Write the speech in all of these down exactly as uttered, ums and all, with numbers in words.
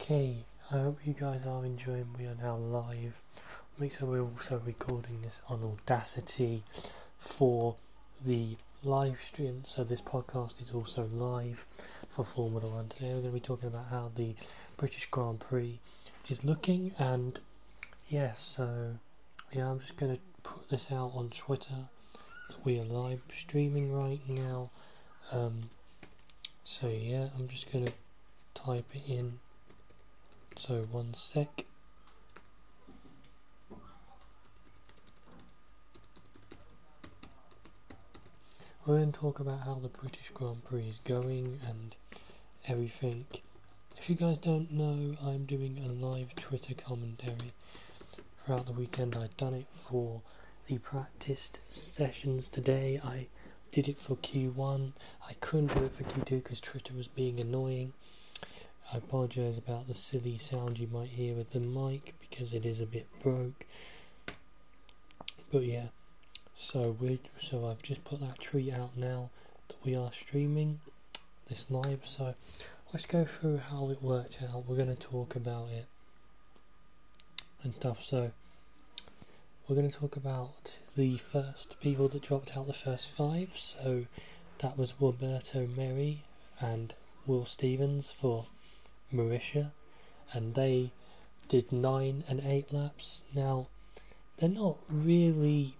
Okay, I hope you guys are enjoying. We are now live. Make sure we're also recording this on Audacity for the live stream. So this podcast is also live for Formula One. Today we're going to be talking about how the British Grand Prix is looking, and yeah, so yeah, I'm just going to put this out on Twitter that we are live streaming right now. Um, so yeah, I'm just going to type it in. So one sec. We're going to talk about how the British Grand Prix is going and everything. If you guys don't know, I'm doing a live Twitter commentary throughout the weekend. I've done it for the practice sessions today. I did it for Q one. I couldn't do it for Q two because Twitter was being annoying. I apologise about the silly sound you might hear with the mic because it is a bit broke. But yeah, so we so I've just put that tweet out now that we are streaming this live. So let's go through how it worked out. We're going to talk about it and stuff. So we're going to talk about the first people that dropped out, the first five. So that was Roberto Merri and Will Stevens for Mauritia, and they did nine and eight laps. Now they're not really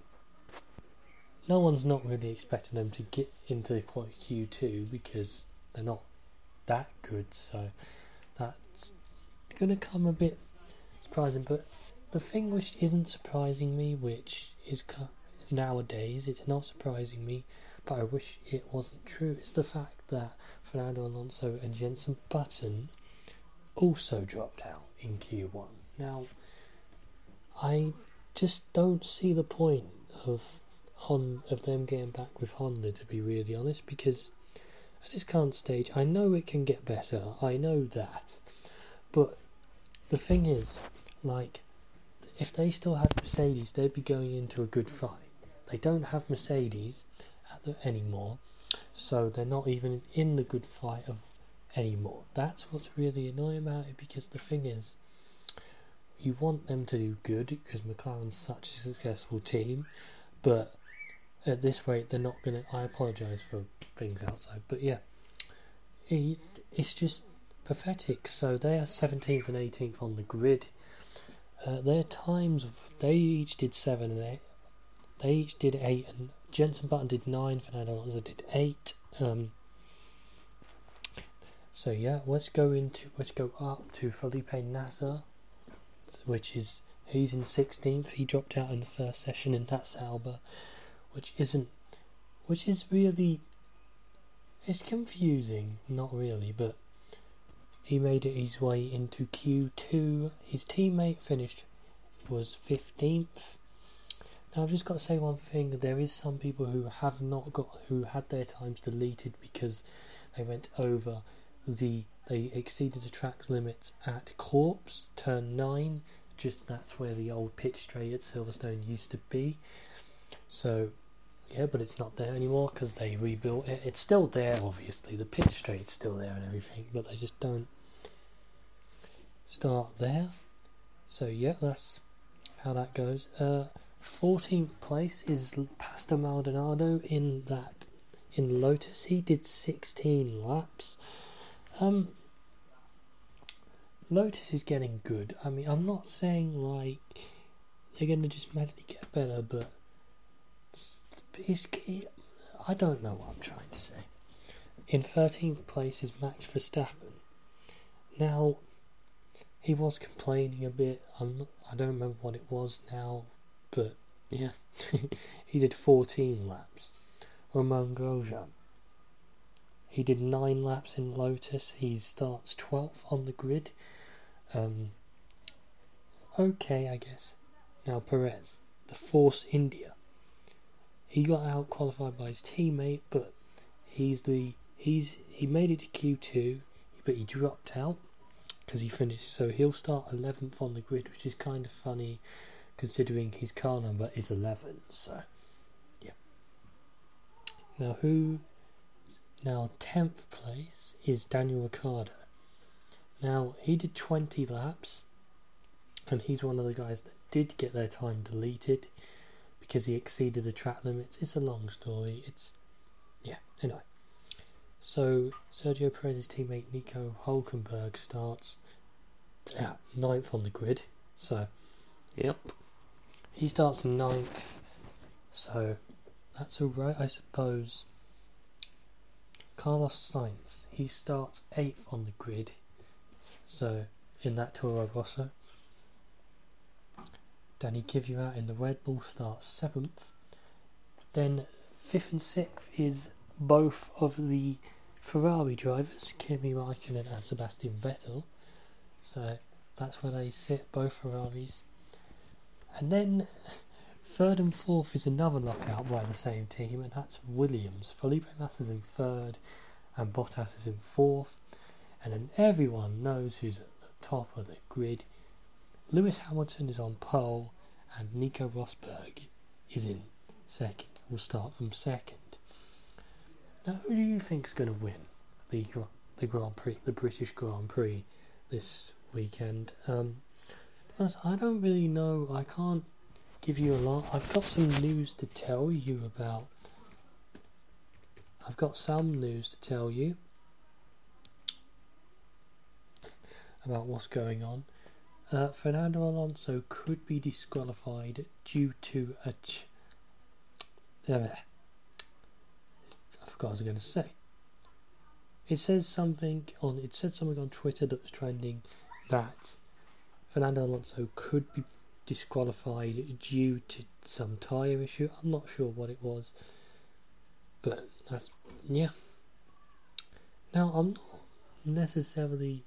no one's not really expecting them to get into Q two because they're not that good, so that's gonna come a bit surprising. But the thing which isn't surprising me, which is nowadays it's not surprising me, but I wish it wasn't true, is the fact that Fernando Alonso and Jenson Button also dropped out in Q one. Now, I just don't see the point of Hon- of them getting back with Honda, to be really honest, because at this current stage, I know it can get better, I know that, but the thing is, like, if they still had Mercedes, they'd be going into a good fight. They don't have Mercedes at the, anymore, so they're not even in the good fight of anymore. That's what's really annoying about it, because the thing is, you want them to do good because McLaren's such a successful team, but at this rate they're not going to. I apologise for things outside, but yeah, it, it's just pathetic. So they are seventeenth and eighteenth on the grid. Uh, their times, they each did seven and eight. They each did eight, and Jenson Button did nine. Fernando Alonso did eight. Um, So yeah, let's go into let's go up to Felipe Nasser, which is he's in sixteenth. He dropped out in the first session in that Sauber, which isn't, which is really, it's confusing. Not really, but he made it his way into Q two. His teammate finished was fifteenth. Now I've just got to say one thing: there is some people who have not got who had their times deleted because they went over. The they exceeded the track's limits at Corpse turn nine. Just that's where the old pit straight at Silverstone used to be. So yeah, but it's not there anymore because they rebuilt it. It's still there, obviously. The pit straight's still there and everything, but they just don't start there. So yeah, that's how that goes. Uh, fourteenth place is Pastor Maldonado in that in Lotus. He did sixteen laps. Um, Lotus is getting good. I mean, I'm not saying like they're going to just magically get better, but it's, it's, it, I don't know what I'm trying to say. In thirteenth place is Max Verstappen. Now, he was complaining a bit. I'm not, I don't remember what it was now, but yeah, he did fourteen laps. Romain Grosjean. He did nine laps in Lotus. He starts twelfth on the grid. Um, okay, I guess. Now Perez, the Force India. He got out qualified by his teammate, but he's the he's he made it to Q two, but he dropped out because he finished. So he'll start eleventh on the grid, which is kind of funny considering his car number is eleven. So yeah. Now who? Now tenth place is Daniel Ricciardo. Now, he did twenty laps, and he's one of the guys that did get their time deleted because he exceeded the track limits. It's a long story. It's, yeah, anyway. So, Sergio Perez's teammate Nico Hülkenberg starts uh, ninth on the grid. So, yep. He starts ninth. So, that's alright, I suppose. Carlos Sainz, he starts eighth on the grid. So, in that Toro Rosso. Danny Kvyat in the Red Bull starts seventh. Then fifth and sixth is both of the Ferrari drivers, Kimi Raikkonen and Sebastian Vettel. So that's where they sit, both Ferraris. And then third and fourth is another lockout by the same team, and that's Williams. Felipe Massa is in third and Bottas is in fourth. And then everyone knows who's at the top of the grid. Lewis Hamilton is on pole and Nico Rosberg is in second. We'll start from second. Now, who do you think is going to win the the Grand Prix, the British Grand Prix this weekend? Um, I don't really know. I can't give you a lot. I've got some news to tell you about. I've got some news to tell you about what's going on. Uh, Fernando Alonso could be disqualified due to a. Ch- uh, I forgot what I was going to say. It says something on. It said something on Twitter that was trending that Fernando Alonso could be disqualified due to some tyre issue. I'm not sure what it was, but that's yeah. Now I'm not necessarily.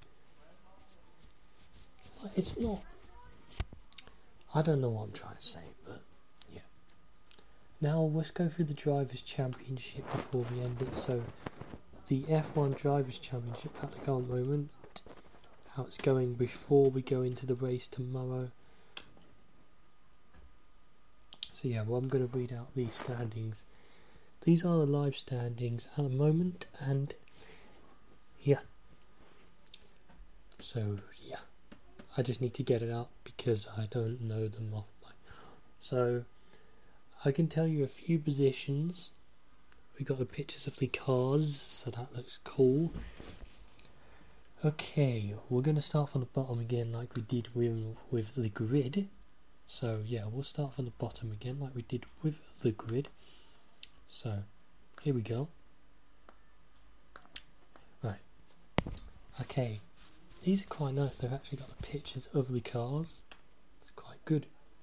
It's not. I don't know what I'm trying to say, but yeah. Now let's go through the Drivers' Championship before we end it. So, the F one Drivers' Championship at the current moment, how it's going before we go into the race tomorrow. So yeah, well, I'm going to read out these standings. These are the live standings at the moment, and yeah. So yeah. I just need to get it up because I don't know them off by. So I can tell you a few positions. We got the pictures of the cars, so that looks cool. Okay, we're going to start from the bottom again, like we did with with the grid. So yeah, we'll start from the bottom again, like we did with the grid. So here we go. Right. Okay. These are quite nice. They've actually got the pictures of the cars. It's quite good.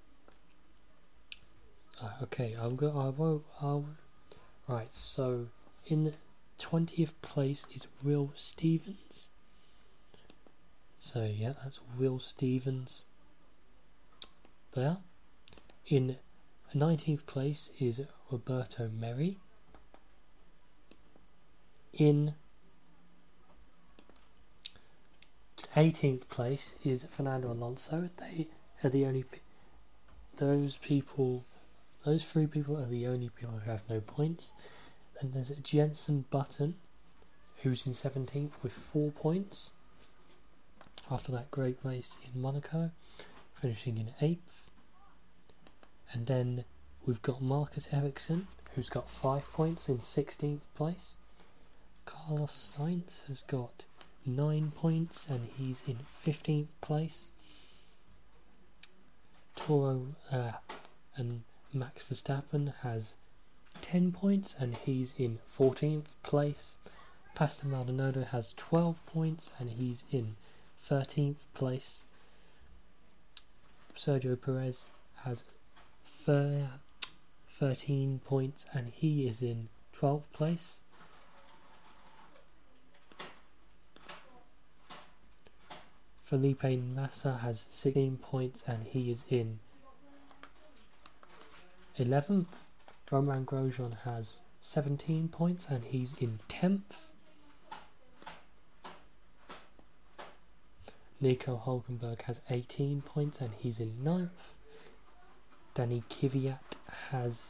Uh, okay, I'll go. I won't. I'll. Right. So in twentieth place is Will Stevens. So yeah, that's Will Stevens. There. In nineteenth place is Roberto Merri. In eighteenth place is Fernando Alonso. They are the only pe- those people, those three people are the only people who have no points. Then there's Jenson Button, who's in seventeenth with four points after that great race in Monaco, finishing in eighth. And then we've got Marcus Ericsson, who's got five points in sixteenth place. Carlos Sainz has got nine points and he's in fifteenth place. Toro uh, and Max Verstappen has ten points and he's in fourteenth place. Pastor Maldonado has twelve points and he's in thirteenth place. Sergio Perez has thirteen points and he is in twelfth place. Felipe Massa has sixteen points and he is in eleventh. Romain Grosjean has seventeen points and he's in tenth. Nico Hülkenberg has eighteen points and he's in ninth. Danny Kvyat has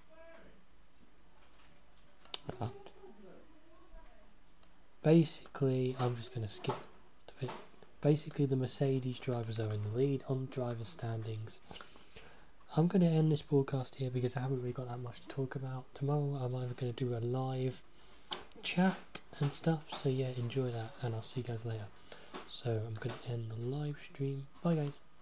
uh, basically I'm just going to skip the bit. basically the Mercedes drivers are in the lead on drivers' standings. I'm going to end this broadcast here because I haven't really got that much to talk about. Tomorrow I'm either going to do a live chat and stuff, so yeah, enjoy that, and I'll see you guys later. So I'm going to end the live stream. Bye guys.